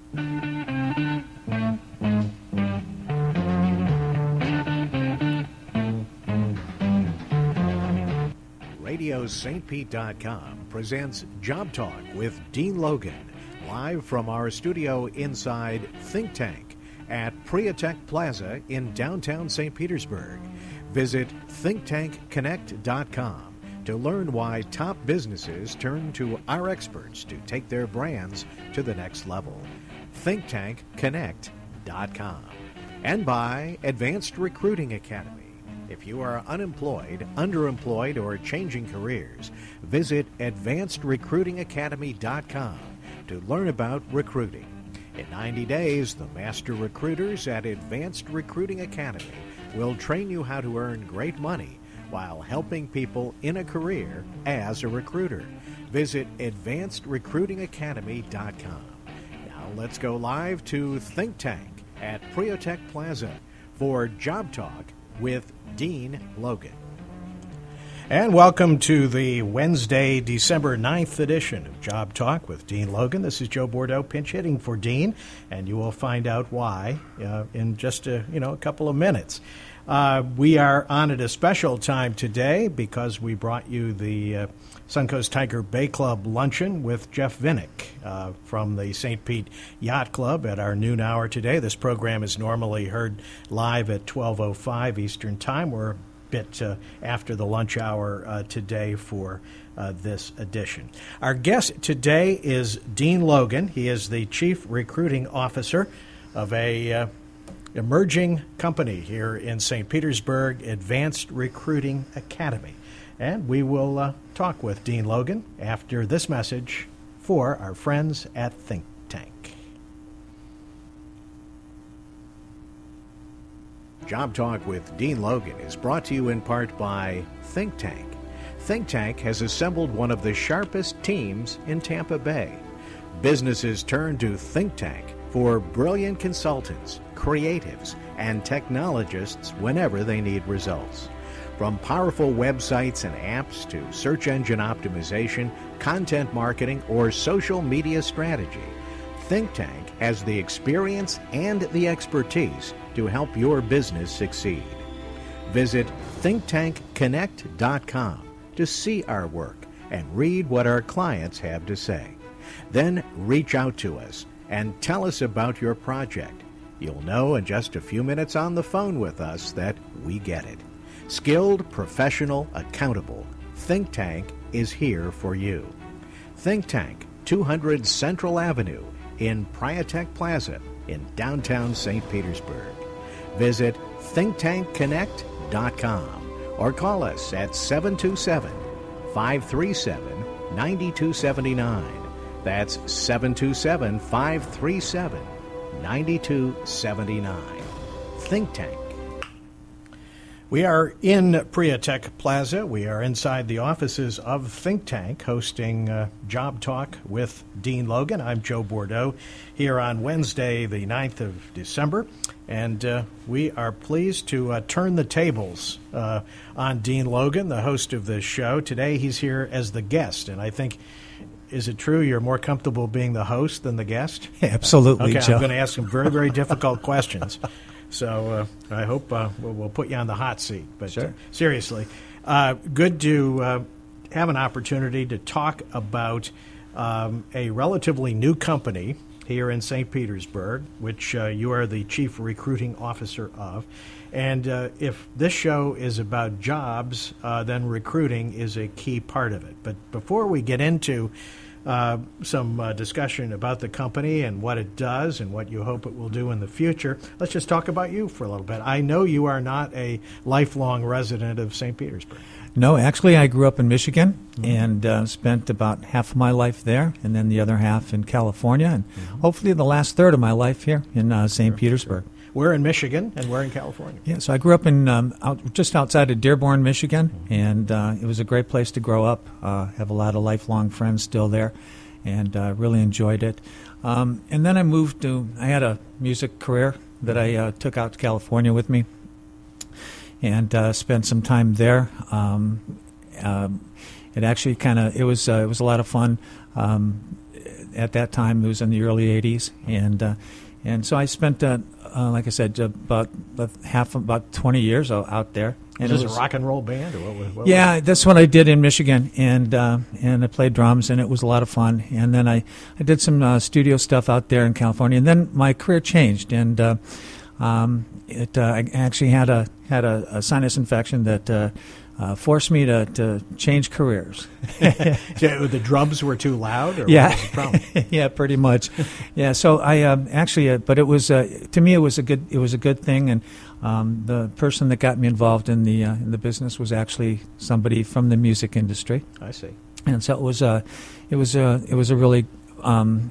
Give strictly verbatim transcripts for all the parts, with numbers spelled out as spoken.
radio St Pete dot com presents Job Talk with Dean Logan, live from our studio inside Think Tank at Priatech Plaza in downtown Saint Petersburg. Visit think tank connect dot com to learn why top businesses turn to our experts to take their brands to the next level. think tank connect dot com. And by Advanced Recruiting Academy. If you are unemployed, underemployed, or changing careers, visit advanced recruiting academy dot com to learn about recruiting. In ninety days, the master recruiters at Advanced Recruiting Academy will train you how to earn great money while helping people in a career as a recruiter. Visit advanced recruiting academy dot com. Now let's go live to Think Tank at Priatech Plaza for Job Talk with Dean Logan. And welcome to the Wednesday, December ninth edition of Job Talk with Dean Logan. This is Joe Bordeaux pinch hitting for Dean, and you will find out why uh, in just a, you know, a couple of minutes. Uh, we are on at a special time today because we brought you the uh, Suncoast Tiger Bay Club luncheon with Jeff Vinnick uh, from the Saint Pete Yacht Club at our noon hour today. This program is normally heard live at twelve oh five Eastern Time. We're a bit uh, after the lunch hour uh, today for uh, this edition. Our guest today is Dean Logan. He is the Chief Recruiting Officer of a uh, emerging company here in Saint Petersburg, Advanced Recruiting Academy. And we will uh, talk with Dean Logan after this message for our friends at Think Tank. Job Talk with Dean Logan is brought to you in part by Think Tank. Think Tank has assembled one of the sharpest teams in Tampa Bay. Businesses turn to Think Tank for brilliant consultants, creatives, and technologists whenever they need results. From powerful websites and apps to search engine optimization, content marketing, or social media strategy, Think Tank has the experience and the expertise to help your business succeed. Visit think tank connect dot com to see our work and read what our clients have to say. Then reach out to us and tell us about your project. You'll know in just a few minutes on the phone with us that we get it. Skilled, professional, accountable, Think Tank is here for you. Think Tank, two hundred Central Avenue in Priatech Plaza in downtown Saint Petersburg. Visit think tank connect dot com or call us at seven two seven, five three seven, nine two seven nine. That's seven two seven, five three seven, nine two seven nine. Think Tank. We are in Priatech Plaza. We are inside the offices of Think Tank hosting uh, Job Talk with Dean Logan. I'm Joe Bordeaux here on Wednesday, the ninth of December. And uh, we are pleased to uh, turn the tables uh, on Dean Logan, the host of this show. Today he's here as the guest, and I think, is it true you're more comfortable being the host than the guest? Absolutely, okay, Joe. I'm going to ask some very, very difficult questions. So uh, I hope uh, we'll, we'll put you on the hot seat. But sure. uh, seriously, uh, good to uh, have an opportunity to talk about um, a relatively new company here in Saint Petersburg, which uh, you are the Chief Recruiting Officer of. And uh, if this show is about jobs, uh, then recruiting is a key part of it. But before we get into uh, some uh, discussion about the company and what it does and what you hope it will do in the future, let's just talk about you for a little bit. I know you are not a lifelong resident of Saint Petersburg. No, actually, I grew up in Michigan mm-hmm. and uh, spent about half of my life there, and then the other half in California, and mm-hmm. hopefully the last third of my life here in uh, Saint Sure, Petersburg. Sure. We're in Michigan, and we're in California. Yeah, so I grew up in um, out, just outside of Dearborn, Michigan, mm-hmm. and uh, it was a great place to grow up. Uh, have a lot of lifelong friends still there, and uh, really enjoyed it. Um, and then I moved to, I had a music career that I uh, took out to California with me, and uh, spent some time there. Um, um, it actually kind of, it was uh, it was a lot of fun. Um, at that time. It was in the early eighties, and uh, and so I spent, uh, uh, like I said, about, about half about twenty years out there. And is this a rock and roll band, or what was? What yeah, was that's what I did in Michigan, and uh, and I played drums, and it was a lot of fun. And then I, I did some uh, studio stuff out there in California, and then my career changed, and uh, um, it uh, I actually had a had a, a sinus infection that uh, uh, forced me to, to change careers. So the drums were too loud, or yeah, what was the problem? Yeah, pretty much. Yeah, so I um, actually, uh, but it was uh, to me it was a good it was a good thing, and. Um, the person that got me involved in the uh, in the business was actually somebody from the music industry. I see. And so it was a, it was a, it was a really um,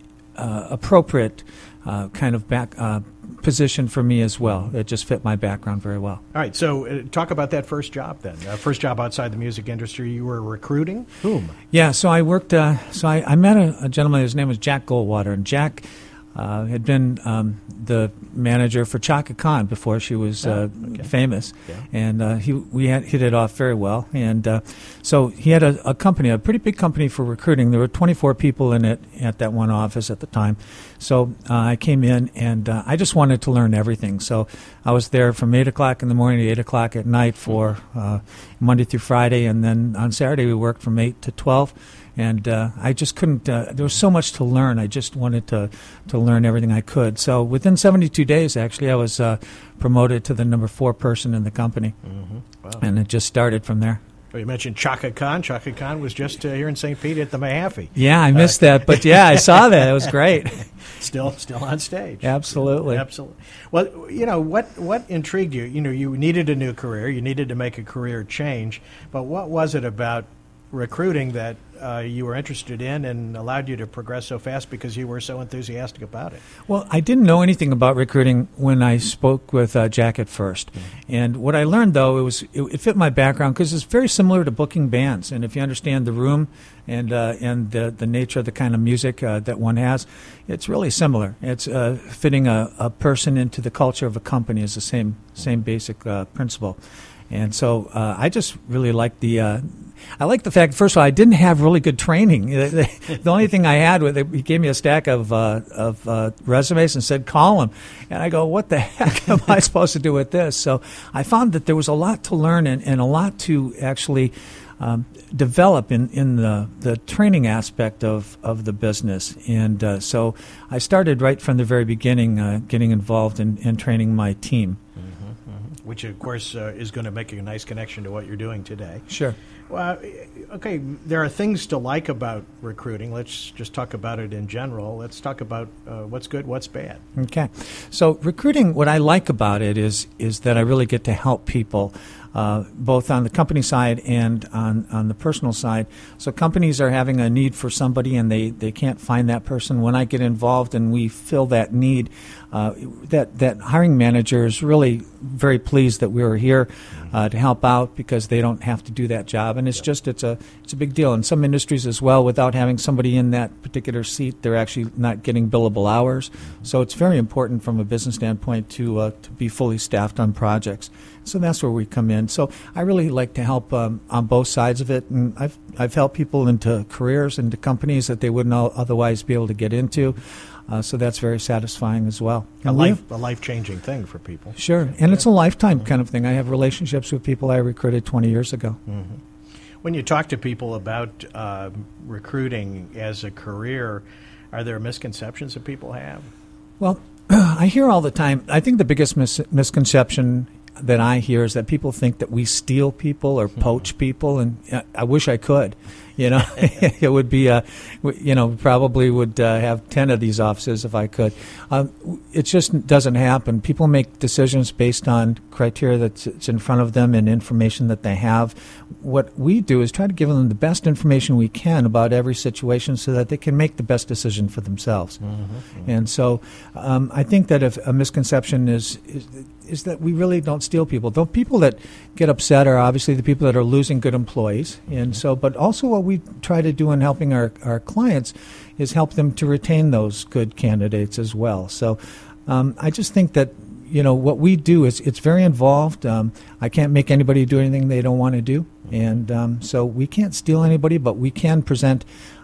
uh, appropriate uh, kind of back uh, position for me as well. It just fit my background very well. All right, so uh, talk about that first job then. Uh, first job outside the music industry. You were recruiting whom? Yeah, so I worked. Uh, so I, I met a, a gentleman. His name was Jack Goldwater, and Jack. Uh, had been um, the manager for Chaka Khan before she was uh, oh, okay. famous, yeah. and uh, he we had hit it off very well. And uh, so he had a, a company, a pretty big company for recruiting. There were twenty-four people in it at that one office at the time. So uh, I came in, and uh, I just wanted to learn everything. So I was there from eight o'clock in the morning to eight o'clock at night for uh, Monday through Friday, and then on Saturday we worked from eight to twelve. And uh, I just couldn't, uh, there was so much to learn. I just wanted to, to learn everything I could. So within seventy-two days, actually, I was uh, promoted to the number four person in the company. Mm-hmm. Wow. And it just started from there. Well, you mentioned Chaka Khan. Chaka Khan was just uh, here in Saint Pete at the Mahaffey. Yeah, I missed uh, that. But, yeah, I saw that. It was great. Still still on stage. Absolutely. Absolutely. Well, you know, what, what intrigued you? You know, you needed a new career. You needed to make a career change. But what was it about recruiting that uh, you were interested in and allowed you to progress so fast because you were so enthusiastic about it? Well, I didn't know anything about recruiting when I spoke with uh, Jack at first. Mm-hmm. And what I learned, though, it was it, it fit my background because it's very similar to booking bands. And if you understand the room and uh, and the, the nature of the kind of music uh, that one has, it's really similar. It's uh, fitting a, a person into the culture of a company is the same, same basic uh, principle. And so uh, I just really liked the uh, I like the fact, first of all, I didn't have really good training. The, the, the only thing I had was he gave me a stack of uh, of uh, resumes and said, call them. And I go, what the heck am I supposed to do with this? So I found that there was a lot to learn and, and a lot to actually um, develop in, in the, the training aspect of, of the business. And uh, so I started right from the very beginning uh, getting involved in, in training my team. Mm-hmm, mm-hmm. Which, of course, uh, is going to make a nice connection to what you're doing today. Sure. Well, okay, there are things to like about recruiting. Let's just talk about it in general. Let's talk about uh, what's good, what's bad. Okay. So recruiting, what I like about it is is that I really get to help people, uh, both on the company side and on, on the personal side. So companies are having a need for somebody and they, they can't find that person. When I get involved and we fill that need, uh, that, that hiring manager is really very pleased that we are here uh, to help out because they don't have to do that job. And it's yeah. just, it's a it's a big deal. In some industries as well, without having somebody in that particular seat, they're actually not getting billable hours. So it's very important from a business standpoint to uh, to be fully staffed on projects. So that's where we come in. So I really like to help um, on both sides of it. And I've, I've helped people into careers, into companies that they wouldn't otherwise be able to get into. Uh, so that's very satisfying as well. A life, a life-changing thing for people. Sure, and yeah. it's a lifetime mm-hmm. kind of thing. I have relationships with people I recruited twenty years ago. Mm-hmm. When you talk to people about uh, recruiting as a career, are there misconceptions that people have? Well, I hear all the time. I think the biggest mis- misconception that I hear is that people think that we steal people or poach people, and I wish I could. You know, it would be, uh, you know, probably would uh, have ten of these offices if I could. Um, it just doesn't happen. People make decisions based on criteria that's in front of them and information that they have. What we do is try to give them the best information we can about every situation so that they can make the best decision for themselves. Mm-hmm, mm-hmm. And so um, I think that if a misconception is, is is that we really don't steal people. The people that get upset are obviously the people that are losing good employees. And so, but also what we try to do in helping our, our clients is help them to retain those good candidates as well. So um, I just think that, you know, what we do is it's very involved. Um, I can't make anybody do anything they don't want to do. And um, so we can't steal anybody, but we can present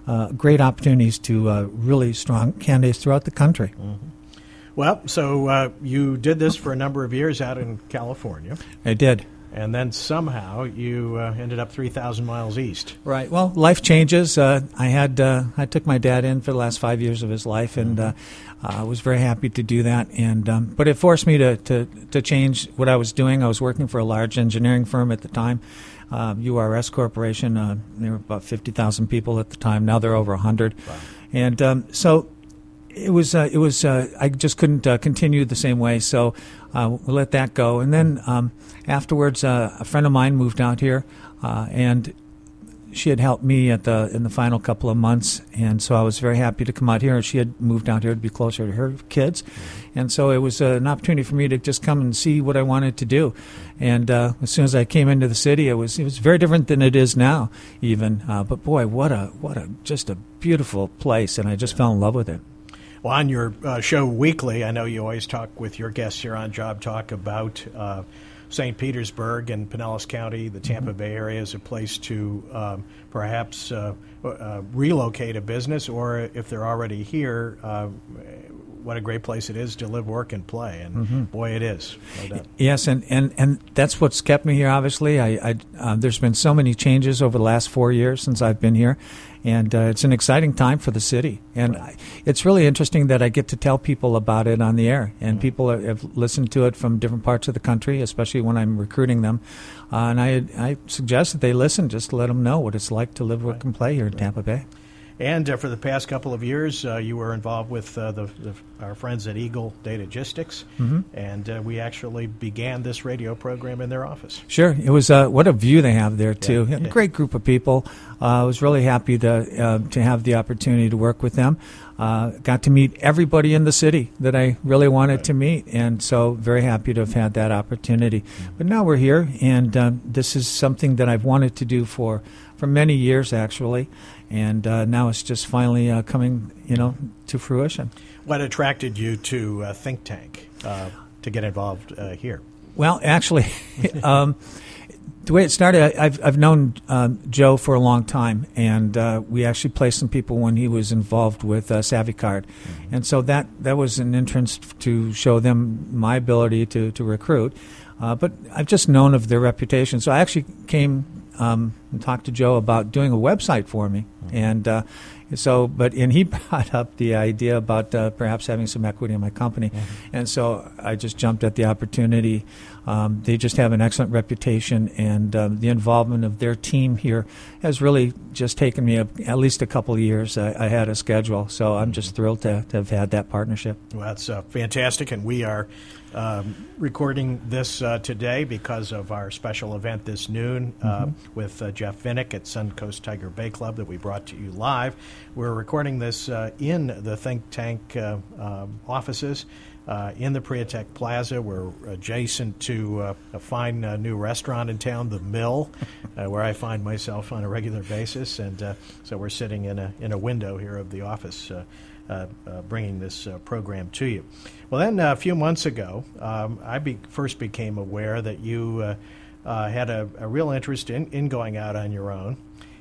uh, great opportunities to uh, really strong candidates throughout the country. Mm-hmm. Well, so uh, you did this for a number of years out in California. I did. And then somehow you uh, ended up three thousand miles east. Right. Well, life changes. Uh, I had uh, I took my dad in for the last five years of his life, and uh, I was very happy to do that. And um, but it forced me to, to, to change what I was doing. I was working for a large engineering firm at the time, uh, U R S Corporation. Uh, there were about fifty thousand people at the time. Now they're over one hundred. Wow. And um, so it was uh, it was uh, I just couldn't uh, continue the same way. So uh, we let that go. And then um, afterwards, uh, a friend of mine moved out here, uh, and she had helped me at the in the final couple of months, and so I was very happy to come out here. And she had moved out here to be closer to her kids, mm-hmm. and so it was uh, an opportunity for me to just come and see what I wanted to do. And uh, as soon as I came into the city, it was it was very different than it is now, even. Uh, but boy, what a what a just a beautiful place, and I just fell in love with it. Well, on your uh, show weekly, I know you always talk with your guests here on Job Talk about Uh, Saint Petersburg and Pinellas County, the Tampa mm-hmm. Bay area, is a place to um, perhaps uh, uh, relocate a business, or if they're already here, uh, what a great place it is to live, work, and play. And mm-hmm. boy, it is. No doubt. Yes, and, and, and that's what's kept me here, obviously. I, I uh, there's been so many changes over the last four years since I've been here, and uh, it's an exciting time for the city. And right. I, it's really interesting that I get to tell people about it on the air, and mm-hmm. people are, have listened to it from different parts of the country, especially when I'm recruiting them. Uh, and I I suggest that they listen, just to let them know what it's like to live, work, right. and play here in right. Tampa Bay. And uh, for the past couple of years, uh, you were involved with uh, the, the, our friends at Eagle Datagistics, mm-hmm. and uh, we actually began this radio program in their office. Sure. It was uh, what a view they have there, too. Yeah. A great group of people. Uh, I was really happy to uh, to have the opportunity to work with them. Uh, got to meet everybody in the city that I really wanted right. to meet, and so very happy to have had that opportunity. Mm-hmm. But now we're here, and um, this is something that I've wanted to do for, for many years, actually. And uh, now it's just finally uh, coming, you know, to fruition. What attracted you to uh, Think Tank uh, to get involved uh, here? Well, actually, um, the way it started, I've I've known um, Joe for a long time, and uh, we actually placed some people when he was involved with uh, SavvyCard, mm-hmm. and so that that was an entrance to show them my ability to to recruit. Uh, but I've just known of their reputation, so I actually came. Um, and talked to Joe about doing a website for me, mm-hmm. and uh, so, but and he brought up the idea about uh, perhaps having some equity in my company, mm-hmm. and so I just jumped at the opportunity. Um, they just have an excellent reputation, and um, the involvement of their team here has really just taken me a, at least a couple of years. I, I had a schedule, so I'm just thrilled to, to have had that partnership. Well, that's uh, fantastic, and we are um, recording this uh, today because of our special event this noon uh, mm-hmm. with uh, Jeff Vinnick at Suncoast Tiger Bay Club that we brought to you live. We're recording this uh, in the Think Tank uh, uh, offices. Uh, in the Priatec Plaza. We're adjacent to uh, a fine uh, new restaurant in town, The Mill, uh, where I find myself on a regular basis. And uh, so we're sitting in a in a window here of the office uh, uh, uh, bringing this uh, program to you. Well, then uh, a few months ago, um, I be- first became aware that you uh, uh, had a, a real interest in, in going out on your own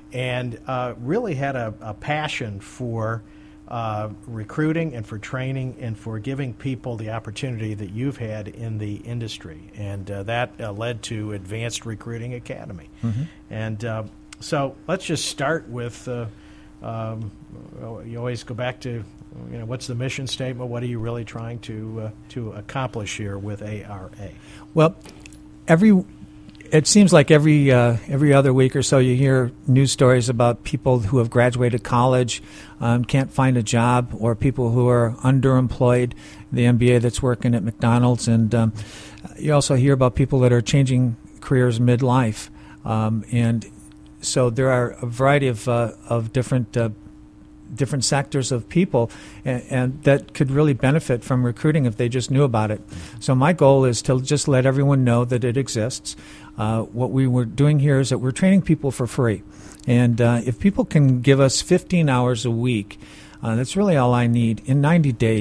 and uh, really had a, a passion for Uh, recruiting and for training and for giving people the opportunity that you've had in the industry. And uh, that uh, led to Advanced Recruiting Academy. Mm-hmm. And uh, so let's just start with, uh, um, you always go back to, you know, what's the mission statement? What are you really trying to uh, to accomplish here with A R A? Well, every It seems like every uh, every other week or so you hear news stories about people who have graduated college, um, can't find a job, or people who are underemployed, the M B A that's working at McDonald's. And um, you also hear about people that are changing careers midlife. Um, and so there are a variety of, uh, of different uh, different sectors of people, and, and that could really benefit from recruiting if they just knew about it. So my goal is to just let everyone know that it exists. Uh, what we were doing here is that we're training people for free. And uh, if people can give us fifteen hours a week, uh, that's really all I need. In ninety days,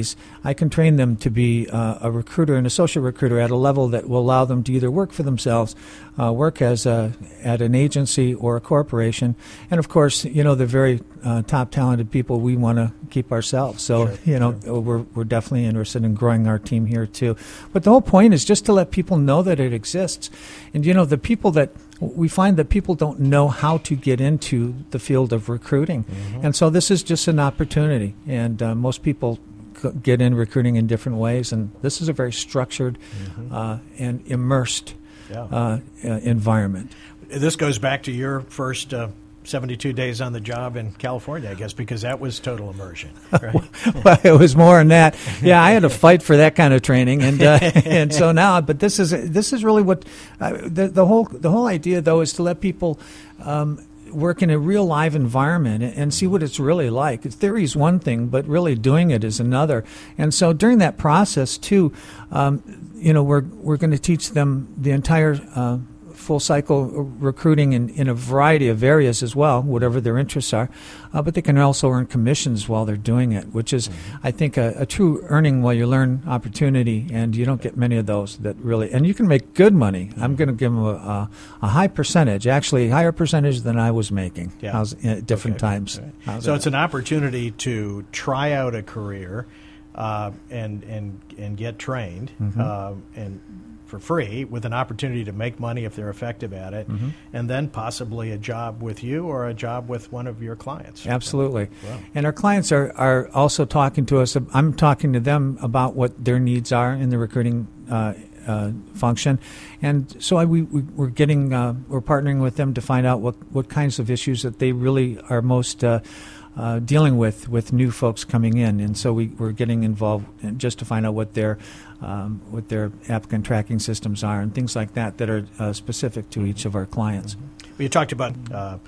I can train them to be uh, a recruiter, an associate recruiter at a level that will allow them to either work for themselves, uh, work as a, at an agency or a corporation, and of course, you know, the very uh, top talented people we want to keep ourselves. So, Sure, you know, sure. we're we're definitely interested in growing our team here too. But the whole point is just to let people know that it exists, and you know, the people that we find that people don't know how to get into the field of recruiting, Mm-hmm. and so this is just an opportunity. And uh, most people c- get in recruiting in different ways, and this is a very structured Mm-hmm. uh, and immersed Yeah. uh, uh, environment. This goes back to your first uh, seventy-two days on the job in California, I guess, because that was total immersion, right? Well, it was more than that. Yeah, I had to fight for that kind of training, and uh, and so now, but this is this is really what uh, the the whole the whole idea though is to let people um, work in a real live environment and, and see what it's really like. Theory is one thing, but really doing it is another. And so during that process too, um, you know, we're we're going to teach them the entire Uh, full cycle recruiting in, in a variety of areas as well, whatever their interests are. Uh, but they can also earn commissions while they're doing it, which is, I think, a, a true earning while you learn opportunity, and you don't get many of those that really, and you can make good money. I'm going to give them a, a, a high percentage, actually a higher percentage than I was making Yeah. How's, at different Okay. times. Right. How's So that? it's an opportunity to try out a career uh, and and and get trained Mm-hmm. uh, and for free, with an opportunity to make money if they're effective at it, Mm-hmm. and then possibly a job with you or a job with one of your clients. Absolutely. Wow. And our clients are, are also talking to us. I'm talking to them about what their needs are in the recruiting uh, uh, function. And so I, we, we, we're getting, uh, we're partnering with them to find out what, what kinds of issues that they really are most uh, uh, dealing with, with new folks coming in. And so we, we're getting involved in just to find out what their, um, what their applicant tracking systems are and things like that that are uh, specific to each of our clients. Well, you talked about, uh,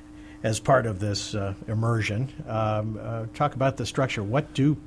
as part of this uh, immersion, um, uh, talk about the structure. What do,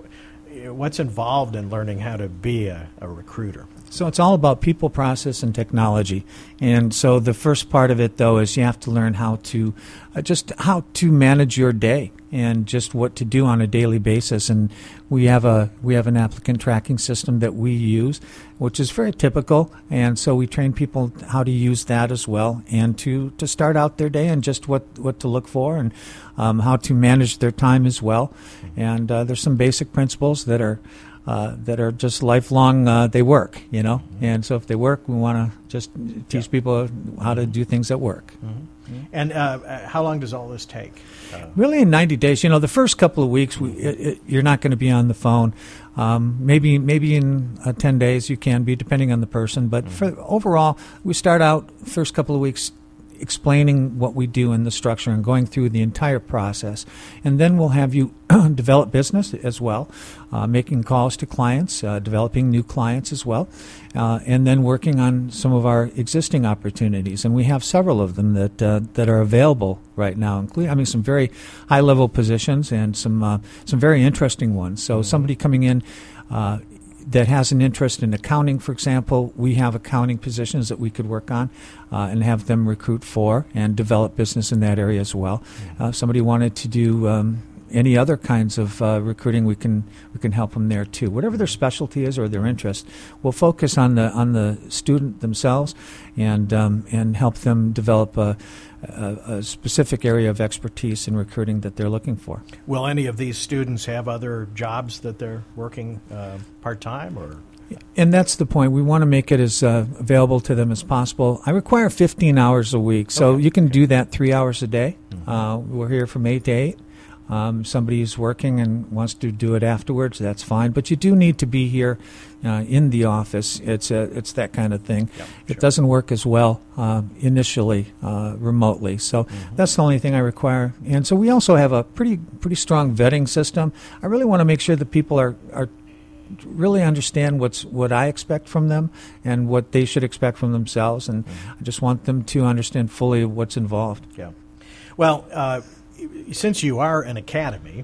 what's involved in learning how to be a, a recruiter? So it's all about people, process, and technology. And so the first part of it, though, is you have to learn how to uh, just how to manage your day and just what to do on a daily basis. And we have a we have an applicant tracking system that we use, which is very typical. And so we train people how to use that as well, and to, to start out their day and just what, what to look for and um, how to manage their time as well. And uh, there's some basic principles that are Uh, that are just lifelong. Uh, they work, you know, and so if they work, we want to just teach Yeah. people how to do things that work. And uh, how long does all this take? Uh, Really, in ninety days, you know, the first couple of weeks, we, it, it, you're not going to be on the phone. Um, maybe, maybe in uh, ten days you can be, depending on the person. But for overall, we start out first couple of weeks explaining what we do in the structure and going through the entire process. And then we'll have you develop business as well, uh, making calls to clients, uh, developing new clients as well, uh, and then working on some of our existing opportunities. And we have several of them that uh, that are available right now, including, I mean, some very high-level positions and some uh, some very interesting ones. So somebody coming in uh, that has an interest in accounting, for example, we have accounting positions that we could work on uh, and have them recruit for and develop business in that area as well. Uh, if somebody wanted to do um, any other kinds of uh, recruiting, we can we can help them there too. Whatever their specialty is or their interest, we'll focus on the on the student themselves and um, and help them develop a, a, a specific area of expertise in recruiting that they're looking for. Will any of these students have other jobs that they're working uh, part-time or? And that's the point. We want to make it as uh, available to them as possible. I require fifteen hours a week, so Okay. you can do that three hours a day. Mm-hmm. Uh, we're here from eight to eight. Um, somebody's working and wants to do it afterwards, that's fine. But you do need to be here uh, in the office. It's a, it's that kind of thing. Yeah, It sure. doesn't work as well uh, initially uh, remotely. So Mm-hmm. that's the only thing I require. And so we also have a pretty pretty strong vetting system. I really want to make sure that people are, are really understand what's what I expect from them and what they should expect from themselves. And I just want them to understand fully what's involved. Yeah. Well, uh, since you are an academy,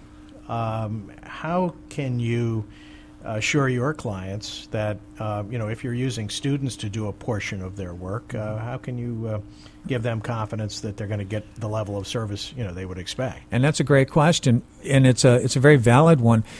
um, how can you assure your clients that, uh, you know, if you're using students to do a portion of their work, uh, how can you uh, give them confidence that they're going to get the level of service, you know, they would expect? And that's a great question, and it's a it's a very valid one.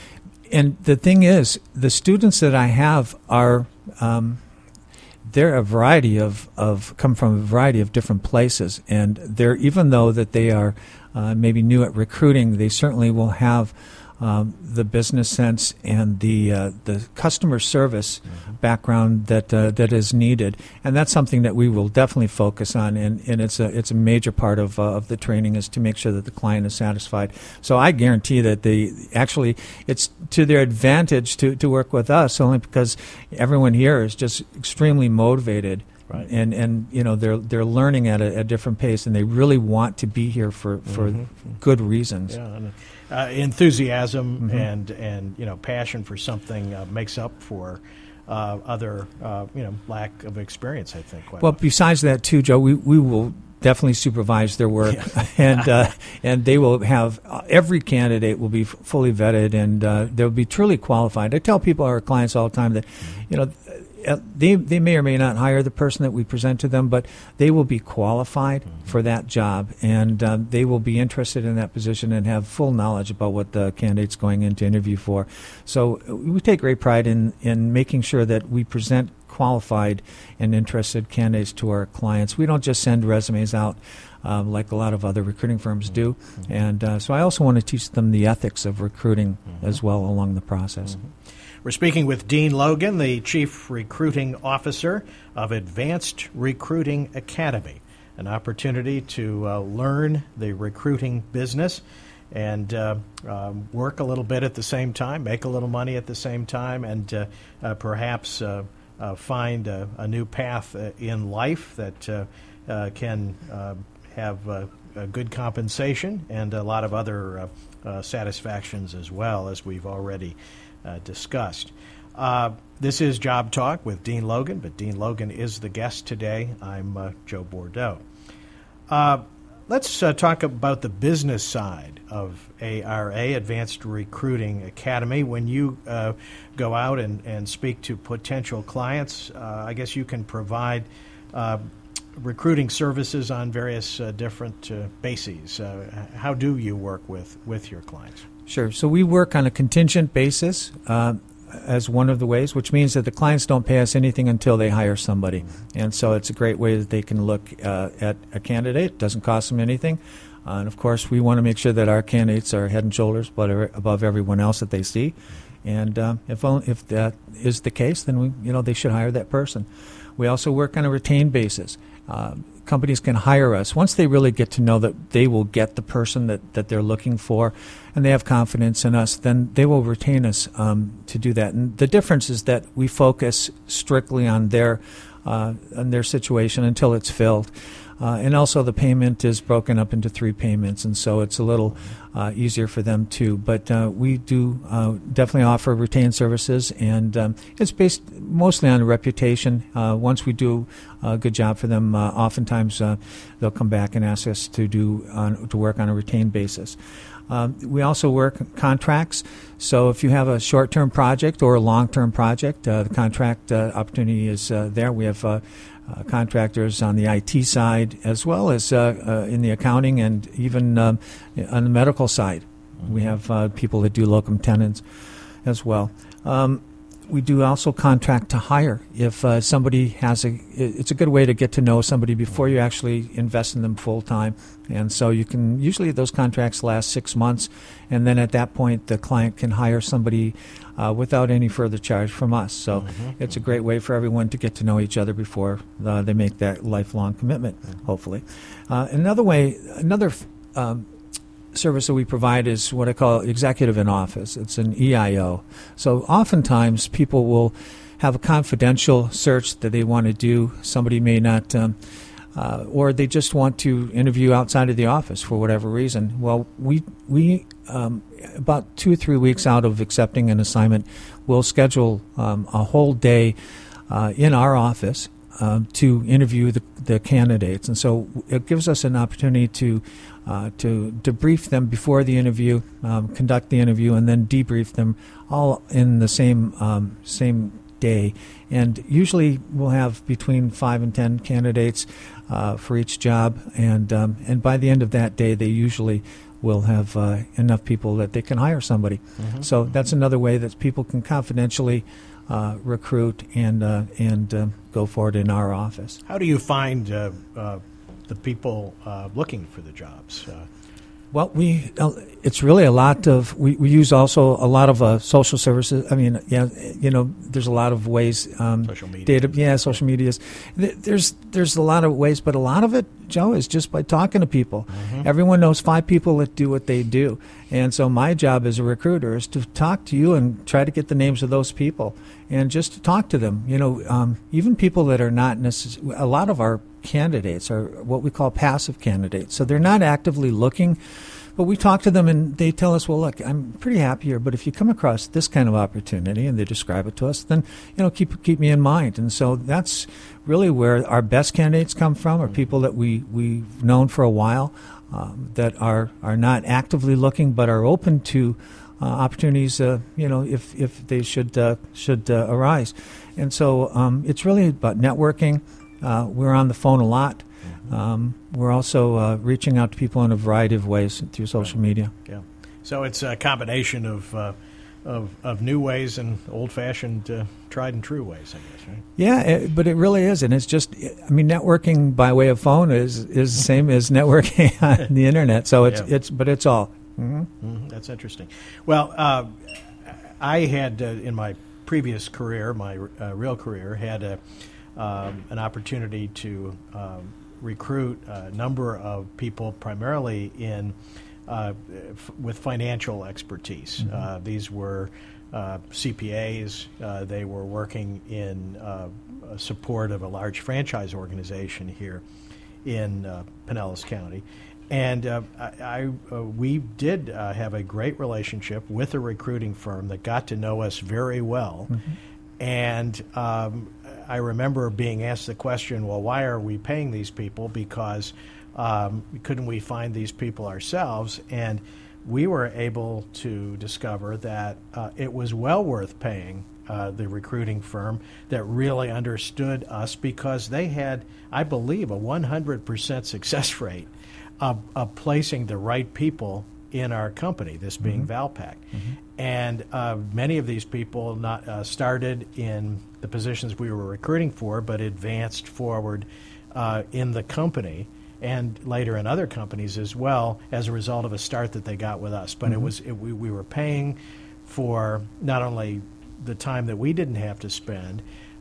and the thing is, the students that I have are um, they're a variety of, of come from a variety of different places, and they're even though that they are uh, maybe new at recruiting, they certainly will have um, the business sense and the uh, the customer service mm-hmm. background that uh, that is needed, and that's something that we will definitely focus on. And, and it's a it's a major part of uh, of the training is to make sure that the client is satisfied. So I guarantee that they actually it's to their advantage to, to work with us, only because everyone here is just extremely motivated. Right. And and you know they're they're learning at a, a different pace, and they really want to be here for, for mm-hmm. good reasons. Yeah, and, uh, enthusiasm mm-hmm. and and you know passion for something uh, makes up for uh, other uh, you know lack of experience. I think. Quite well, much. Besides that too, Joe, we we will definitely supervise their work, yeah. and uh, and they will have uh, every candidate will be f- fully vetted, and uh, they'll be truly qualified. I tell people, our clients, all the time that mm-hmm. you know. They they may or may not hire the person that we present to them, but they will be qualified mm-hmm. for that job, and um, they will be interested in that position and have full knowledge about what the candidate's going in to interview for. So we take great pride in, in making sure that we present qualified and interested candidates to our clients. We don't just send resumes out um, like a lot of other recruiting firms do. Mm-hmm. And uh, so I also want to teach them the ethics of recruiting mm-hmm. as well along the process. Mm-hmm. We're speaking with Dean Logan, the Chief Recruiting Officer of Advanced Recruiting Academy, an opportunity to uh, learn the recruiting business and uh, uh, work a little bit at the same time, make a little money at the same time, and uh, uh, perhaps uh, uh, find a, a new path uh, in life that uh, uh, can uh, have uh, a good compensation and a lot of other uh, uh, satisfactions as well, as we've already Uh, discussed. Uh, this is Job Talk with Dean Logan, but Dean Logan is the guest today. I'm uh, Joe Bordeaux. Uh, let's uh, talk about the business side of A R A, Advanced Recruiting Academy. When you uh, go out and, and speak to potential clients, uh, I guess you can provide uh, recruiting services on various uh, different uh, bases. Uh, how do you work with, with your clients? Sure. So we work on a contingent basis uh, as one of the ways, which means that the clients don't pay us anything until they hire somebody. Mm-hmm. And so it's a great way that they can look uh, at a candidate. It doesn't cost them anything. Uh, and, of course, we want to make sure that our candidates are head and shoulders above everyone else that they see. And uh, if only, if that is the case, then we, you know, they should hire that person. We also work on a retained basis. Uh, companies can hire us once they really get to know that they will get the person that, that they're looking for, and they have confidence in us, then they will retain us um, to do that. And the difference is that we focus strictly on their uh, on their situation until it's filled. Uh, and also the payment is broken up into three payments, and so it's a little uh, easier for them too. But uh, we do uh, definitely offer retained services, and um, it's based mostly on reputation. Uh, once we do a good job for them, uh, oftentimes uh, they'll come back and ask us to do on, to work on a retained basis. Um, we also work contracts. So if you have a short-term project or a long-term project, uh, the contract uh, opportunity is uh, there. We have uh, uh, contractors on the I T side as well as uh, uh, in the accounting and even um, on the medical side. We have uh, people that do locum tenens as well. Um, we do also contract to hire. If uh, somebody has a, it's a good way to get to know somebody before you actually invest in them full time. And so you can, usually those contracts last six months, and then at that point the client can hire somebody uh, without any further charge from us. So mm-hmm. it's a great way for everyone to get to know each other before uh, they make that lifelong commitment, mm-hmm. hopefully. Uh, another way, another um, service that we provide is what I call executive in office. It's an E I O. So oftentimes people will have a confidential search that they want to do. Somebody may not, um, uh, or they just want to interview outside of the office for whatever reason. Well, we we um, about two or three weeks out of accepting an assignment, we'll schedule um, a whole day uh, in our office Um, to interview the, the candidates. And so it gives us an opportunity to uh, to debrief them before the interview, um, conduct the interview, and then debrief them all in the same um, same day. And usually we'll have between five and ten candidates uh, for each job. And um, and by the end of that day, they usually will have uh, enough people that they can hire somebody. Mm-hmm. So that's another way that people can confidentially uh, recruit and uh, and uh, go forward in our office. How do you find uh, uh, the people uh, looking for the jobs? Uh, Well, we uh, it's really a lot of we, we use also a lot of uh, social services. I mean, yeah, you know, there's a lot of ways. Um, social media, data, yeah, social medias. There's there's a lot of ways, but a lot of it, Joe, is just by talking to people. Mm-hmm. Everyone knows five people that do what they do, and so my job as a recruiter is to talk to you and try to get the names of those people and just to talk to them. You know, um, even people that are not necessarily. A lot of our candidates are what we call passive candidates, so they're not actively looking. But we talk to them and they tell us, well, look, I'm pretty happy here, but if you come across this kind of opportunity and they describe it to us, then, you know, keep keep me in mind. And so that's really where our best candidates come from, are people that we, we've known for a while, um, that are, are not actively looking but are open to uh, opportunities, uh, you know, if, if they should, uh, should uh, arise. And so um, it's really about networking. Uh, we're on the phone a lot. Um, we're also uh, reaching out to people in a variety of ways through social right. media. Yeah, so it's a combination of uh, of, of new ways and old-fashioned, uh, tried and true ways, I guess, right? Yeah, it, but it really is, and it's just, I mean, networking by way of phone is is the same as networking on the internet. So it's yeah. it's, but it's all. Mm-hmm. Mm-hmm. That's interesting. Well, uh, I had uh, in my previous career, my uh, real career, had a um, an opportunity to. Um, recruit a number of people primarily in uh, f- with financial expertise. Mm-hmm. Uh, these were uh, C P As. Uh, they were working in uh, support of a large franchise organization here in uh, Pinellas County. And uh, I, I uh, we did uh, have a great relationship with a recruiting firm that got to know us very well. Mm-hmm. And um, I remember being asked the question, well, why are we paying these people? Because um, couldn't we find these people ourselves? And we were able to discover that uh, it was well worth paying uh, the recruiting firm that really understood us, because they had, I believe, a one hundred percent success rate of, of placing the right people in our company, this being mm-hmm. Valpak. Mm-hmm. And uh, many of these people not uh, started in the positions we were recruiting for, but advanced forward uh, in the company and later in other companies as well as a result of a start that they got with us. But mm-hmm. it was it, we, we were paying for not only the time that we didn't have to spend,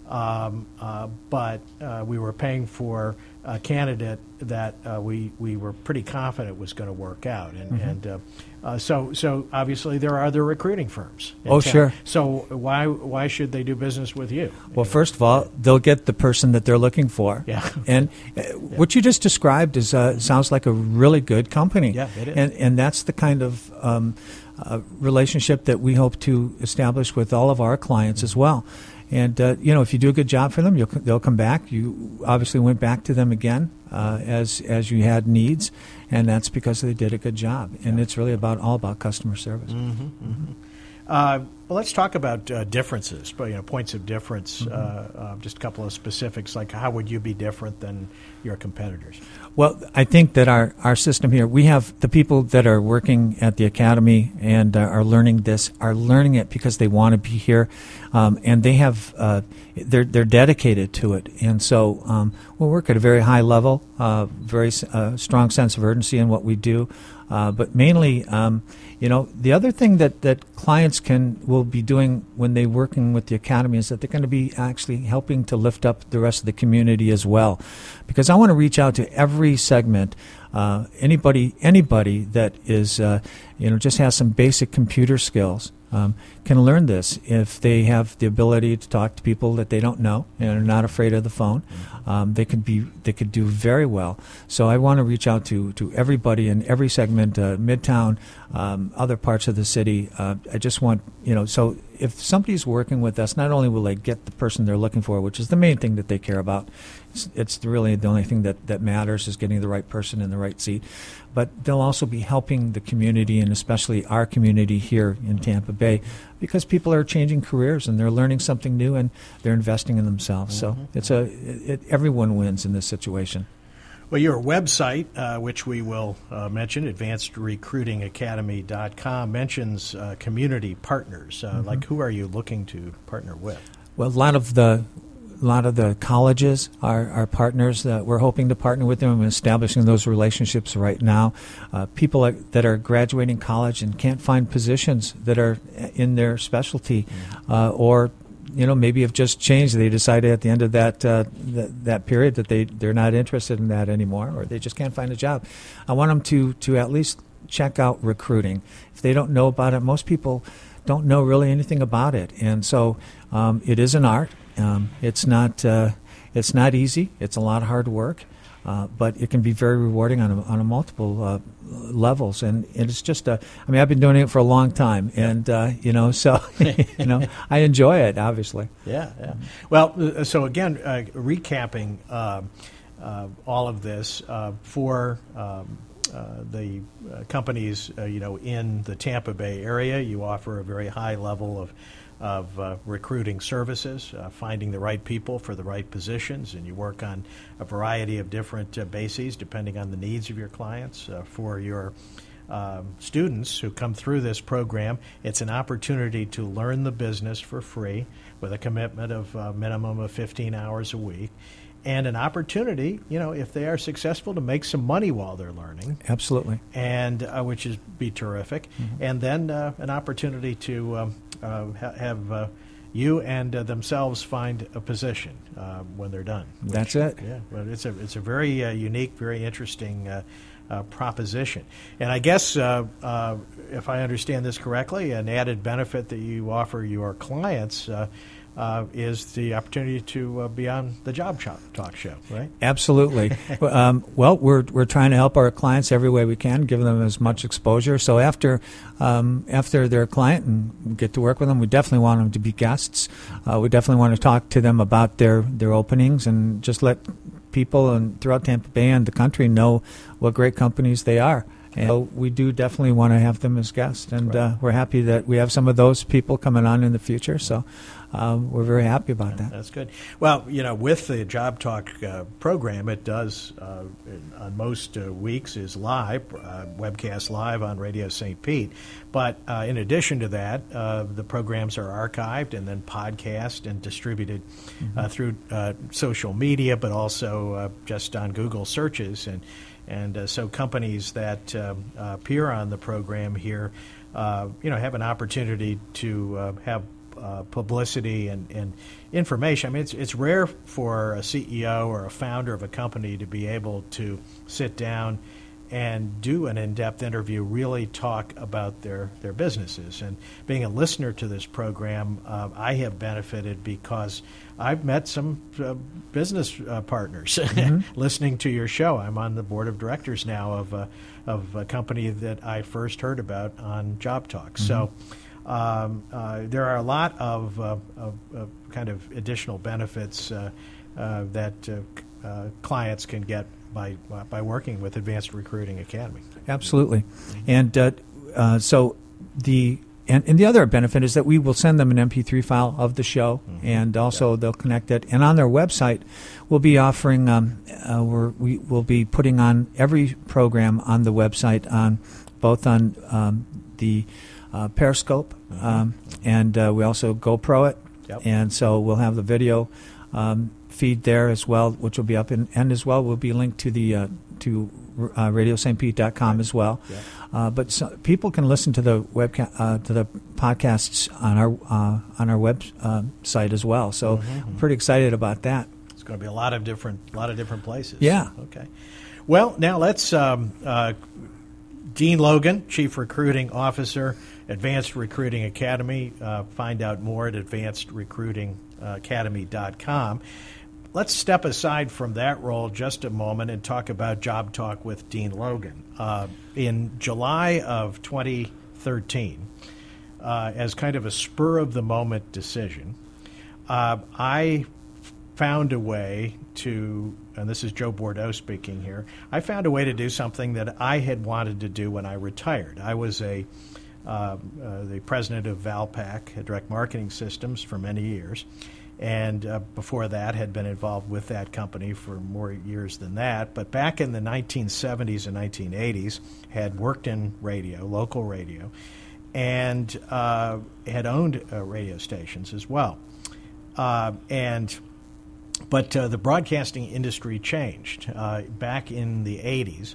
um, uh, but uh, we were paying for a candidate that uh, we we were pretty confident was going to work out, and mm-hmm. and uh, uh, so so obviously there are other recruiting firms. Oh, town. Sure. So why why should they do business with you? Well, first of all, they'll get the person that they're looking for. Yeah. And uh, yeah. what you just described is uh, sounds like a really good company. Yeah, it is. And and that's the kind of um, uh, relationship that we hope to establish with all of our clients mm-hmm. as well. And, uh, you know, if you do a good job for them, you'll, they'll come back. You obviously went back to them again uh, as as you had needs, and that's because they did a good job. And yeah. it's really about all about customer service. Mm-hmm, mm-hmm. Uh, well, let's talk about uh, differences, but, you know, points of difference, mm-hmm. uh, uh, just a couple of specifics, like how would you be different than your competitors? Well, I think that our, our system here, we have the people that are working at the academy and uh, are learning this, are learning it because they want to be here, um, and they have, uh, they're, they're dedicated to it. And so um, we work at a very high level, uh, very uh, strong sense of urgency in what we do. Uh, but mainly, um, you know, the other thing that, that clients can will be doing when they're working with the academy is that they're going to be actually helping to lift up the rest of the community as well, because I want to reach out to every segment. Uh, anybody, anybody that is, uh, you know, just has some basic computer skills um, can learn this if they have the ability to talk to people that they don't know and are not afraid of the phone. Um, they could be, they could do very well. So I want to reach out to to everybody in every segment, uh, Midtown, um, other parts of the city. Uh, I just want, you know, so if somebody's working with us, not only will they get the person they're looking for, which is the main thing that they care about. It's, it's really the only thing that, that matters is getting the right person in the right seat. But they'll also be helping the community, and especially our community here in Tampa Bay, because people are changing careers and they're learning something new and they're investing in themselves. Mm-hmm. So it's a it, everyone wins in this situation. Well, your website, uh, which we will uh, mention, advanced recruiting academy dot com, mentions uh, community partners. Uh, mm-hmm. Like, who are you looking to partner with? Well, a lot of the a lot of the colleges are, are partners that we're hoping to partner with them and establishing those relationships right now. Uh, people are, that are graduating college and can't find positions that are in their specialty, mm-hmm. uh, or you know, maybe have just changed. They decided at the end of that uh, th- that period that they, they're not interested in that anymore, or they just can't find a job. I want them to, to at least check out recruiting. If they don't know about it, most people don't know really anything about it. And so um, it is an art. Um, it's not uh, it's not easy. It's a lot of hard work. Uh, but it can be very rewarding on a, on a multiple uh, levels, and, and it's just a. I mean, I've been doing it for a long time, and uh, you know, so you know, I enjoy it. Obviously, yeah, yeah. Well, uh, so again, uh, recapping uh, uh, all of this uh, for um, uh, the uh, companies, uh, you know, in the Tampa Bay area, you offer a very high level of. of uh, recruiting services, uh, finding the right people for the right positions, and you work on a variety of different uh, bases depending on the needs of your clients. Uh, for your um, students who come through this program, it's an opportunity to learn the business for free with a commitment of a minimum of fifteen hours a week, and an opportunity, you know, if they are successful, to make some money while they're learning. Absolutely. And uh, which is be terrific. Mm-hmm. And then uh, an opportunity to um, uh, ha- have uh, you and uh, themselves find a position uh, when they're done. Which, That's it. Yeah, well, it's a it's a very uh, unique, very interesting uh, uh, proposition. And I guess uh, uh, if I understand this correctly, an added benefit that you offer your clients uh, Uh, is the opportunity to uh, be on the Job Talk show, right? Absolutely. um, well, we're we're trying to help our clients every way we can, give them as much exposure. So after um, after they're a client and get to work with them, we definitely want them to be guests. Uh, we definitely want to talk to them about their, their openings and just let people and throughout Tampa Bay and the country know what great companies they are. And so we do definitely want to have them as guests, and uh, we're happy that we have some of those people coming on in the future. So um, we're very happy about that. That's good. Well, you know, with the Job Talk uh, program, it does uh, on most uh, weeks is live, uh, webcast live on Radio Saint Pete. But uh, in addition to that, uh, the programs are archived and then podcast and distributed mm-hmm. uh, through uh, social media, but also uh, just on Google searches. And And uh, so companies that uh, uh, appear on the program here, uh, you know, have an opportunity to uh, have uh, publicity and, and information. I mean, it's it's rare for a C E O or a founder of a company to be able to sit down and do an in-depth interview, really talk about their, their businesses. And being a listener to this program, uh, I have benefited because I've met some uh, business uh, partners mm-hmm. listening to your show. I'm on the board of directors now of a, of a company that I first heard about on Job Talk. Mm-hmm. So um, uh, there are a lot of, uh, of, of kind of additional benefits uh, uh, that uh, uh, clients can get by by working with Advanced Recruiting Academy. Absolutely. Mm-hmm. And uh, uh, so the and, and the other benefit is that we will send them an M P three file of the show, mm-hmm. and also yeah. they'll connect it. And on their website, we'll be offering, um, uh, we're, we will be putting on every program on the website, on both on um, the uh, Periscope, mm-hmm. um, and uh, we also GoPro it. Yep. And so we'll have the video um, feed there as well, which will be up, in, and as well will be linked to the uh, to uh, radio saint pete dot com as well. Yeah. Uh, but so people can listen to the webca- uh, to the podcasts on our uh, on our website uh, as well. So mm-hmm. I'm pretty excited about that. It's going to be a lot of different a lot of different places. Yeah. Okay. Well, now let's um, uh, Dean Logan, Chief Recruiting Officer, Advanced Recruiting Academy. Uh, find out more at advanced recruiting academy dot com. Let's step aside from that role just a moment and talk about Job Talk with Dean Logan. Uh, in July of twenty thirteen, uh, as kind of a spur-of-the-moment decision, uh, I found a way to, and this is Joe Bordeaux speaking here, I found a way to do something that I had wanted to do when I retired. I was a uh, uh, the president of Valpak, Direct Marketing Systems, for many years. and uh, before that had been involved with that company for more years than that. But back in the nineteen seventies and nineteen eighties, had worked in radio, local radio, and uh, had owned uh, radio stations as well. Uh, and but uh, the broadcasting industry changed. Uh, back in the eighties,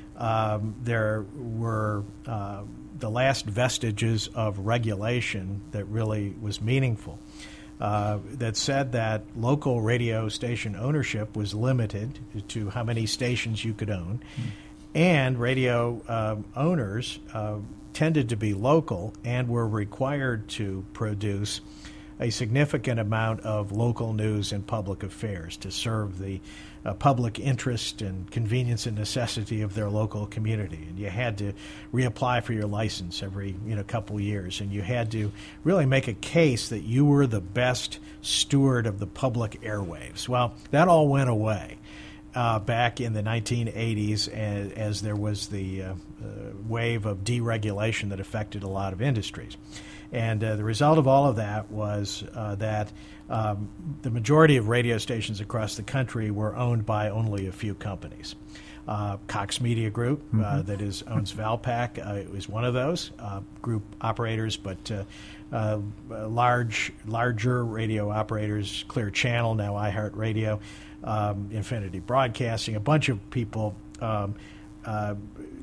um, there were uh, the last vestiges of regulation that really was meaningful. Uh, that said that local radio station ownership was limited to how many stations you could own, mm. and radio uh, owners uh, tended to be local and were required to produce a significant amount of local news and public affairs to serve the uh, public interest and convenience and necessity of their local community. And you had to reapply for your license every you know couple years, and you had to really make a case that you were the best steward of the public airwaves. Well, that all went away uh, back in the nineteen eighties as, as there was the uh, uh, wave of deregulation that affected a lot of industries. And uh, the result of all of that was uh, that um, the majority of radio stations across the country were owned by only a few companies. Uh, Cox Media Group, mm-hmm. uh, that is owns Valpak, uh, is one of those uh, group operators, but uh, uh, large, larger radio operators, Clear Channel, now iHeartRadio, um, Infinity Broadcasting, a bunch of people, um, uh,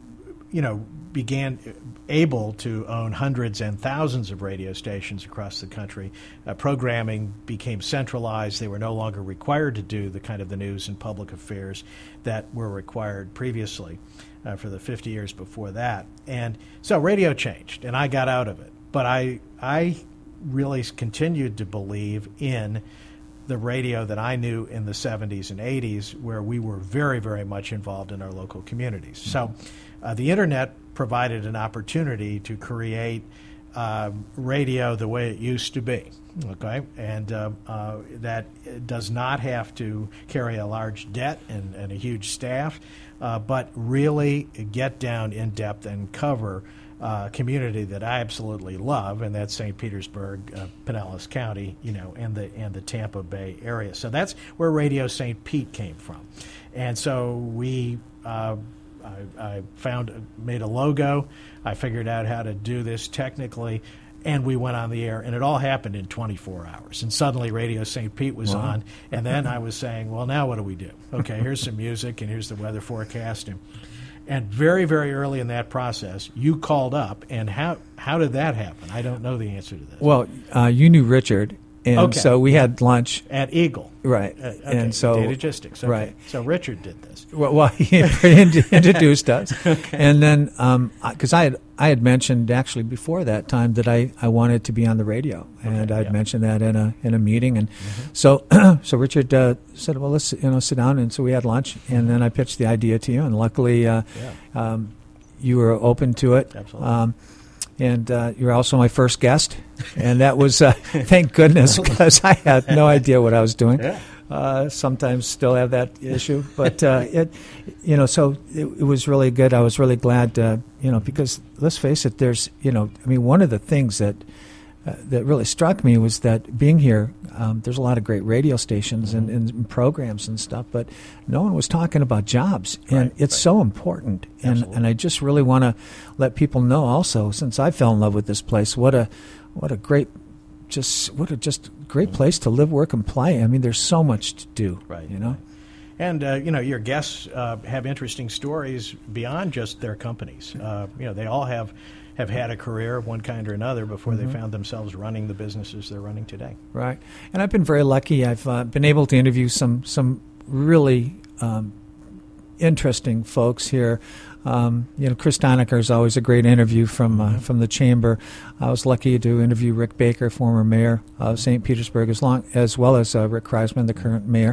you know, began able to own hundreds and thousands of radio stations across the country. Uh, programming became centralized. They were no longer required to do the kind of the news and public affairs that were required previously uh, for the fifty years before that. And so radio changed, and I got out of it. But I, I really continued to believe in the radio that I knew in the seventies and eighties, where we were very, very much involved in our local communities. So uh, the Internet provided an opportunity to create uh, radio the way it used to be, okay? And uh, uh, that does not have to carry a large debt and, and a huge staff, uh, but really get down in depth and cover Uh, community that I absolutely love, and that's Saint Petersburg, uh, Pinellas County, you know, and the and the Tampa Bay area. So that's where Radio Saint Pete came from, and so we, uh, I, I found, made a logo. I figured out how to do this technically, and we went on the air, and it all happened in twenty-four hours. And suddenly Radio Saint Pete was wow. on, and then I was saying, well, now what do we do? Okay, here's some music, and here's the weather forecast, and And very, very early in that process, you called up, and how how did that happen? I don't know the answer to this. Well, uh, you knew Richard, and okay. so we had lunch at Eagle, right? Uh, okay. And so Datagistics, okay. right? So Richard did this. Well, well he introduced us, okay. And then because um, I had I had mentioned actually before that time that I, I wanted to be on the radio, and okay, I'd yeah. mentioned that in a in a meeting, and mm-hmm. so so Richard uh, said, well, let's you know sit down, and so we had lunch, and then I pitched the idea to you, and luckily uh, yeah. um, you were open to it. Absolutely. Um, and uh, you're also my first guest, and that was uh, thank goodness, because I had no idea what I was doing. Yeah. Uh, sometimes still have that issue, but uh, it, you know, so it, it was really good. I was really glad, uh, you know, because let's face it, there's, you know, I mean, one of the things that uh, that really struck me was that being here, um, there's a lot of great radio stations and, and programs and stuff, but no one was talking about jobs, and right, it's right. so important. And and I just really want to let people know also, since I fell in love with this place, what a what a great. Just what a just great place to live, work, and play. I mean, there's so much to do, right? You know, and uh, you know, your guests uh, have interesting stories beyond just their companies. Uh, you know, they all have have had a career of one kind or another before mm-hmm. they found themselves running the businesses they're running today. Right, and I've been very lucky. I've uh, been able to interview some some really um, interesting folks here. Um, you know, Chris Donecker is always a great interview from uh, mm-hmm. from the chamber. I was lucky to interview Rick Baker, former mayor of Saint Petersburg, as long as well as uh, Rick Kreisman, the current mayor.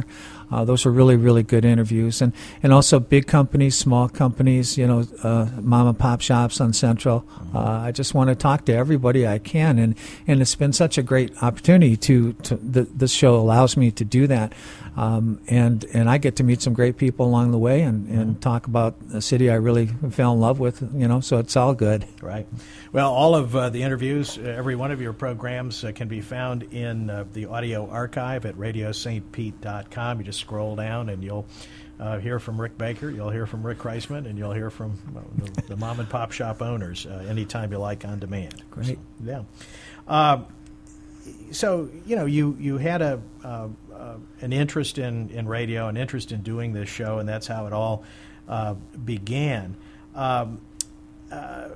Uh, those are really, really good interviews. And, and also big companies, small companies, you know, uh, mom and pop shops on Central. Uh, I just want to talk to everybody I can. And, and it's been such a great opportunity to, to the, this show allows me to do that. Um, and, and I get to meet some great people along the way and, and talk about a city I really fell in love with, you know, so it's all good. Right. Well, all of uh, the interviews, uh, every one of your programs uh, can be found in uh, the audio archive at radio st pete dot com. You just scroll down and you'll uh, hear from Rick Baker, you'll hear from Rick Kreisman, and you'll hear from uh, the, the mom and pop shop owners uh, anytime you like on demand. Great. So, yeah. Uh, so, you know, you, you had a uh, uh, an interest in, in radio, an interest in doing this show, and that's how it all uh, began. Um, uh,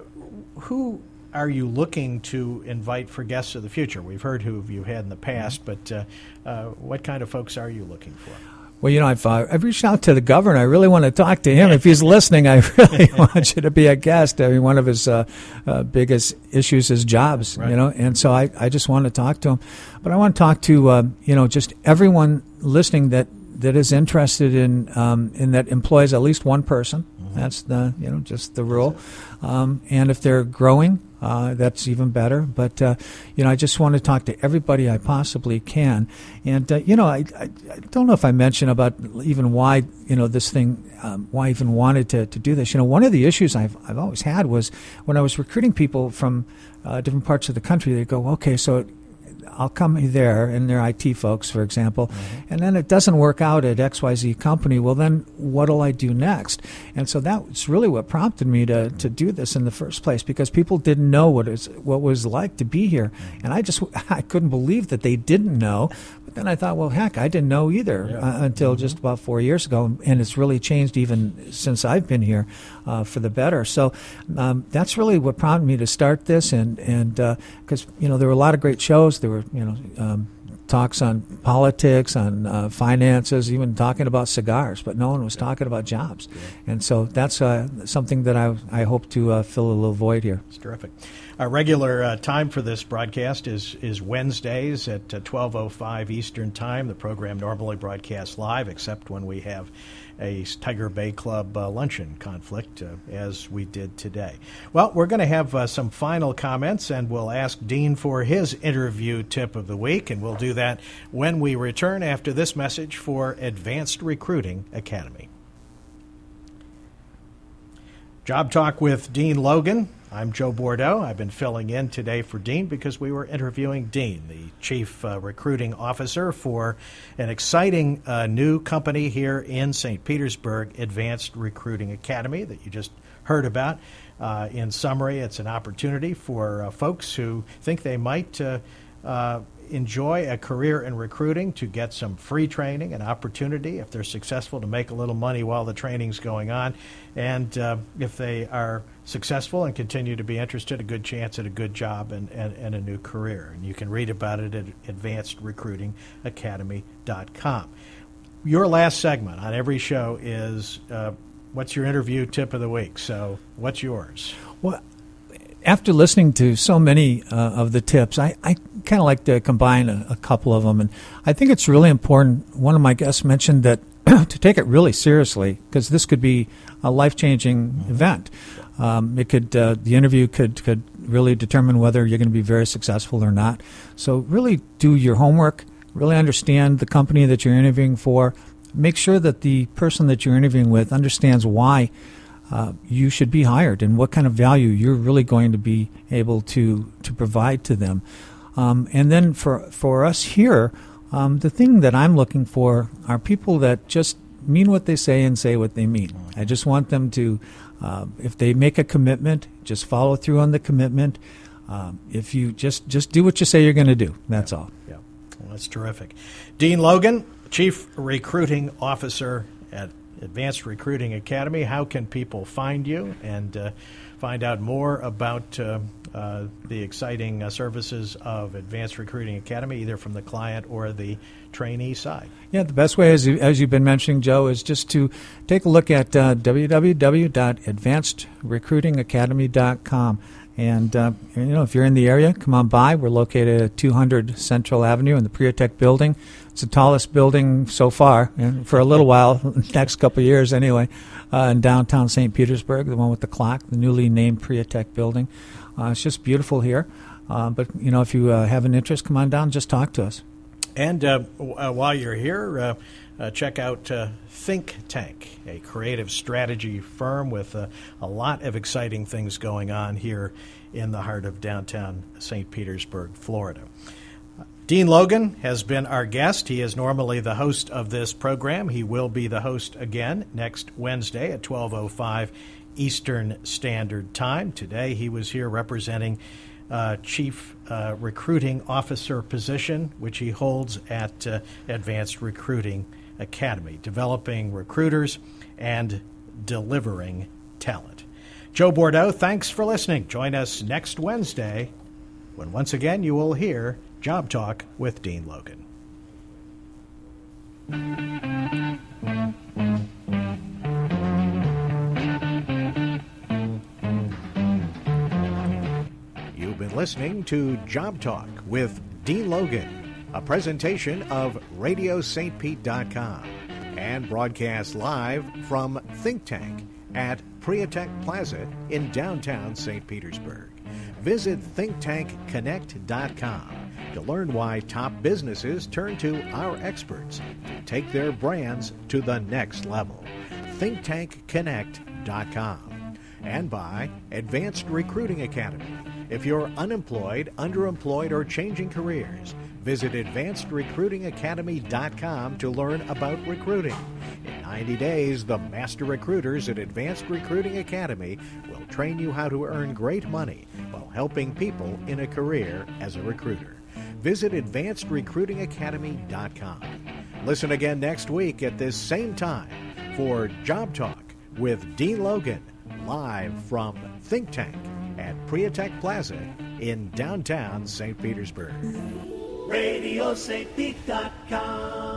who are you looking to invite for guests of the future? We've heard who you had in the past, but uh, uh, what kind of folks are you looking for? Well, you know, I've, uh, I've reached out to the governor. I really want to talk to him. If he's listening, I really want you to be a guest. I mean, one of his uh, uh, biggest issues is jobs, right. you know, and so I, I just want to talk to him. But I want to talk to, uh, you know, just everyone listening that, that is interested in um, in that employs at least one person. Mm-hmm. That's the, you know, just the rule. Um, and if they're growing, Uh, that's even better. But, uh, you know, I just want to talk to everybody I possibly can. And, uh, you know, I, I, I don't know if I mentioned about even why, you know, this thing, um, why I even wanted to, to do this. You know, one of the issues I've, I've always had was when I was recruiting people from uh, different parts of the country, they go, okay, so I'll come there, and they're I T folks, for example, mm-hmm. and then it doesn't work out at X Y Z company. Well, then what'll I do next? And so that's really what prompted me to, to do this in the first place, because people didn't know what it was, what it was like to be here. Mm-hmm. And I just I couldn't believe that they didn't know. But then I thought, well, heck, I didn't know either yeah. uh, until mm-hmm. just about four years ago. And it's really changed even since I've been here uh, for the better. So um, that's really what prompted me to start this. And and because, uh, you know, there were a lot of great shows. There were, you know, um, talks on politics, on uh, finances, even talking about cigars, but no one was talking about jobs. Yeah. And so that's uh, something that I, I hope to uh, fill a little void here. It's terrific. Our regular uh, time for this broadcast is, is Wednesdays at uh, twelve oh five Eastern Time. The program normally broadcasts live, except when we have a Tiger Bay Club uh, luncheon conflict, uh, as we did today. Well, we're going to have uh, some final comments, and we'll ask Dean for his interview tip of the week, and we'll do that when we return after this message for Advanced Recruiting Academy. Job Talk with Dean Logan. I'm Joe Bordeaux. I've been filling in today for Dean because we were interviewing Dean, the Chief uh, Recruiting Officer for an exciting uh, new company here in Saint Petersburg, Advanced Recruiting Academy, that you just heard about. Uh, in summary, it's an opportunity for uh, folks who think they might uh, uh, enjoy a career in recruiting to get some free training, an opportunity, if they're successful, to make a little money while the training's going on. And uh, if they are successful and continue to be interested, a good chance at a good job and, and, and a new career. And you can read about it at advanced recruiting academy dot com. Your last segment on every show is uh, what's your interview tip of the week? So what's yours? Well, after listening to so many uh, of the tips, I, I kind of like to combine a, a couple of them. And I think it's really important. One of my guests mentioned that to take it really seriously, because this could be a life-changing mm-hmm. event. Um, it could uh, the interview could, could really determine whether you're going to be very successful or not. So really do your homework, really understand the company that you're interviewing for. Make sure that the person that you're interviewing with understands why Uh, you should be hired and what kind of value you're really going to be able to, to provide to them. Um, and then for, for us here, um, the thing that I'm looking for are people that just mean what they say and say what they mean. I just want them to, uh, if they make a commitment, just follow through on the commitment. Um, if you just, just do what you say you're going to do, that's yeah. all. Yeah, well, that's terrific. Dean Logan, Chief Recruiting Officer at Advanced Recruiting Academy. How can people find you and uh, find out more about uh, uh, the exciting uh, services of Advanced Recruiting Academy, either from the client or the trainee side? Yeah, the best way, as, you, as you've been mentioning, Joe, is just to take a look at uh, w w w dot advanced recruiting academy dot com. And, uh, you know, if you're in the area, come on by. We're located at two hundred Central Avenue in the Priotech building, It's the tallest building so far, and for a little while, next couple of years anyway, uh, in downtown Saint Petersburg, the one with the clock, the newly named Priatech building. Uh, it's just beautiful here. Uh, but, you know, if you uh, have an interest, come on down and just talk to us. And uh, w- uh, while you're here, uh, uh, check out uh, Think Tank, a creative strategy firm with uh, a lot of exciting things going on here in the heart of downtown Saint Petersburg, Florida. Uh, Dean Logan has been our guest. He is normally the host of this program. He will be the host again next Wednesday at twelve oh five Eastern Standard Time. Today he was here representing Uh, Chief uh, Recruiting Officer position, which he holds at uh, Advanced Recruiting Academy, developing recruiters and delivering talent. Joe Bordeaux, thanks for listening. Join us next Wednesday when once again you will hear Job Talk with Dean Logan. You've been listening to Job Talk with Dean Logan, a presentation of radio st pete dot com and broadcast live from Think Tank at Priatech Plaza in downtown Saint Petersburg. Visit think tank connect dot com to learn why top businesses turn to our experts to take their brands to the next level. think tank connect dot com. And by Advanced Recruiting Academy. If you're unemployed, underemployed, or changing careers, visit advanced recruiting academy dot com to learn about recruiting. In ninety days, the master recruiters at Advanced Recruiting Academy will train you how to earn great money while helping people in a career as a recruiter. Visit advanced recruiting academy dot com. Listen again next week at this same time for Job Talk with Dean Logan, live from Think Tank at Priatech Plaza in downtown Saint Petersburg. radio st pete dot com